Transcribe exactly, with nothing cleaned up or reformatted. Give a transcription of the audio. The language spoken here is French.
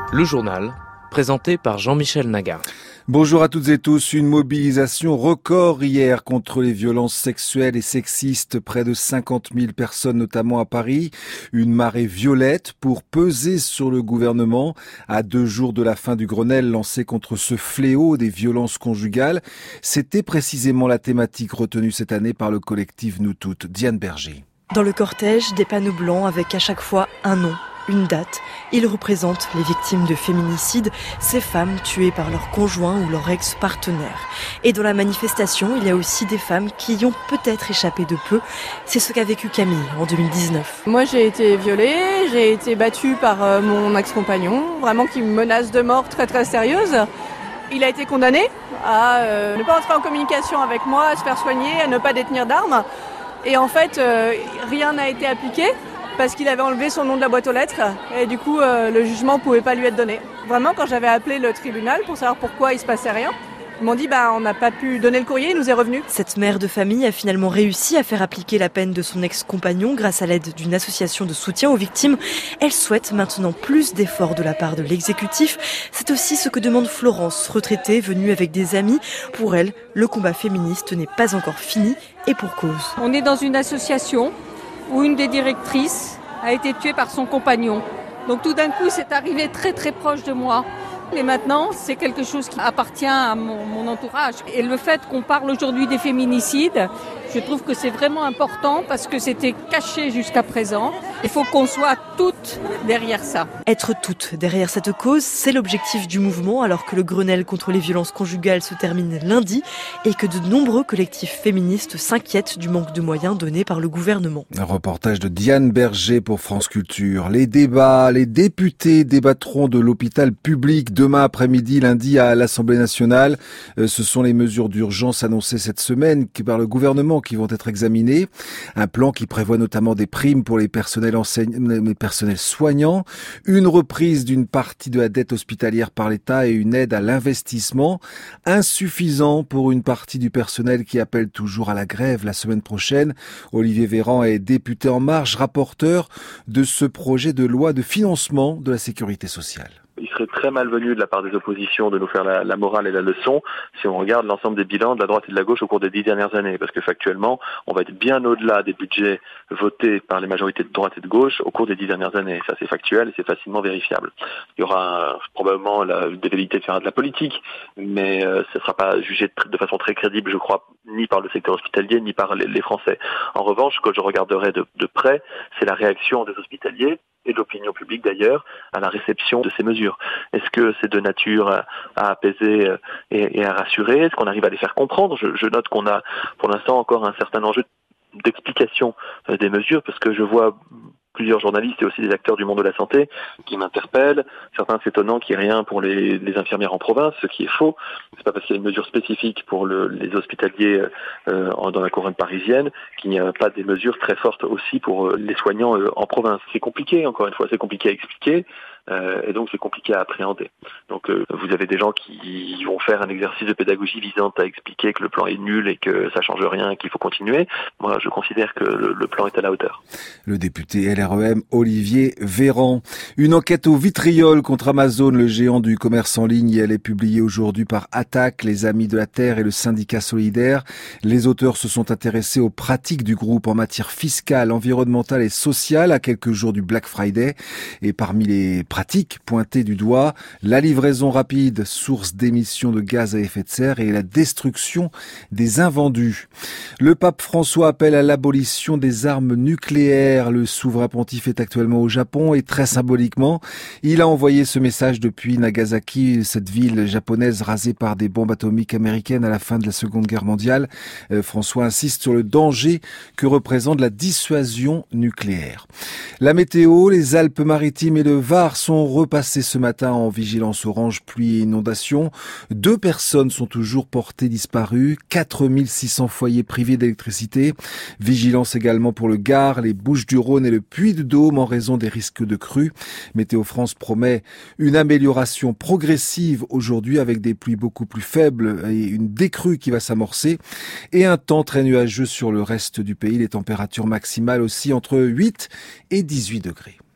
Le journal, présenté par Jean-Michel Naga. Bonjour à toutes et tous. Une mobilisation record hier contre les violences sexuelles et sexistes. Près de cinquante mille personnes, notamment à Paris. Une marée violette pour peser sur le gouvernement à deux jours de la fin du Grenelle lancé contre ce fléau des violences conjugales. C'était précisément la thématique retenue cette année par le collectif Nous Toutes. Diane Berger. Dans le cortège, des panneaux blancs avec à chaque fois un nom, une date. Ils représentent les victimes de féminicide, ces femmes tuées par leur conjoint ou leur ex-partenaire. Et dans la manifestation, il y a aussi des femmes qui y ont peut-être échappé de peu. C'est ce qu'a vécu Camille en deux mille dix-neuf. Moi, j'ai été violée, j'ai été battue par euh, mon ex-compagnon, vraiment qui me menace de mort très très sérieuse. Il a été condamné à euh, ne pas entrer en communication avec moi, à se faire soigner, à ne pas détenir d'armes. Et en fait, euh, rien n'a été appliqué parce qu'il avait enlevé son nom de la boîte aux lettres et du coup, euh, le jugement ne pouvait pas lui être donné. Vraiment, quand j'avais appelé le tribunal pour savoir pourquoi il ne se passait rien, ils m'ont dit bah, on n'a pas pu donner le courrier, il nous est revenu. Cette mère de famille a finalement réussi à faire appliquer la peine de son ex-compagnon grâce à l'aide d'une association de soutien aux victimes. Elle souhaite maintenant plus d'efforts de la part de l'exécutif. C'est aussi ce que demande Florence, retraitée, venue avec des amis. Pour elle, le combat féministe n'est pas encore fini et pour cause. On est dans une association où une des directrices a été tuée par son compagnon. Donc tout d'un coup, c'est arrivé très très proche de moi. Et maintenant, c'est quelque chose qui appartient à mon, mon entourage. Et le fait qu'on parle aujourd'hui des féminicides, je trouve que c'est vraiment important parce que c'était caché jusqu'à présent. Il faut qu'on soit toutes derrière ça. Être toutes derrière cette cause, c'est l'objectif du mouvement alors que le Grenelle contre les violences conjugales se termine lundi et que de nombreux collectifs féministes s'inquiètent du manque de moyens donnés par le gouvernement. Un reportage de Diane Berger pour France Culture. Les débats, les députés débattront de l'hôpital public demain après-midi, lundi à l'Assemblée nationale. Ce sont les mesures d'urgence annoncées cette semaine par le gouvernement qui vont être examinées. Un plan qui prévoit notamment des primes pour les personnels enseignants, les personnels soignants, une reprise d'une partie de la dette hospitalière par l'État et une aide à l'investissement, insuffisant pour une partie du personnel qui appelle toujours à la grève la semaine prochaine. Olivier Véran est député En Marche, rapporteur de ce projet de loi de financement de la sécurité sociale. Il serait très malvenu de la part des oppositions de nous faire la, la morale et la leçon si on regarde l'ensemble des bilans de la droite et de la gauche au cours des dix dernières années. Parce que factuellement, on va être bien au-delà des budgets votés par les majorités de droite et de gauche au cours des dix dernières années. Ça, c'est factuel et c'est facilement vérifiable. Il y aura euh, probablement la, des velléités de faire de la politique, mais euh, ce ne sera pas jugé de, de façon très crédible, je crois, ni par le secteur hospitalier, ni par les, les Français. En revanche, ce que je regarderai de, de près, c'est la réaction des hospitaliers et de l'opinion publique d'ailleurs, à la réception de ces mesures. Est-ce que c'est de nature à, à apaiser et, et à rassurer? Est-ce qu'on arrive à les faire comprendre? je, je note qu'on a pour l'instant encore un certain enjeu d'explication des mesures, parce que je vois plusieurs journalistes et aussi des acteurs du monde de la santé qui m'interpellent. Certains s'étonnant qu'il n'y ait rien pour les, les infirmières en province, ce qui est faux. C'est pas parce qu'il y a une mesure spécifique pour le, les hospitaliers euh, en, dans la couronne parisienne qu'il n'y a pas des mesures très fortes aussi pour euh, les soignants euh, en province. C'est compliqué, encore une fois, c'est compliqué à expliquer. Euh, et donc c'est compliqué à appréhender. Donc euh, vous avez des gens qui vont faire un exercice de pédagogie visant à expliquer que le plan est nul et que ça change rien et qu'il faut continuer. Moi, je considère que le, le plan est à la hauteur. Le député L R E M Olivier Véran. Une enquête au vitriol contre Amazon, le géant du commerce en ligne. Elle est publiée aujourd'hui par Attaque, les Amis de la Terre et le syndicat Solidaire. Les auteurs se sont intéressés aux pratiques du groupe en matière fiscale, environnementale et sociale à quelques jours du Black Friday. Et parmi les pratiques pointées du doigt, la livraison rapide, source d'émissions de gaz à effet de serre, et la destruction des invendus. Le pape François appelle à l'abolition des armes nucléaires. Le souverain pontife est actuellement au Japon et très symboliquement, il a envoyé ce message depuis Nagasaki, cette ville japonaise rasée par des bombes atomiques américaines à la fin de la Seconde Guerre mondiale. Euh, François insiste sur le danger que représente la dissuasion nucléaire. La météo, les Alpes-Maritimes et le Var sont repassés ce matin en vigilance orange pluie et inondation. Deux personnes sont toujours portées disparues, quatre mille six cents foyers privés d'électricité. Vigilance également pour le Gard, les Bouches-du-Rhône et le Puy-de-Dôme en raison des risques de crues. Météo France promet une amélioration progressive aujourd'hui avec des pluies beaucoup plus faibles et une décrue qui va s'amorcer et un temps très nuageux sur le reste du pays. Les températures maximales aussi entre huit et dix-huit degrés.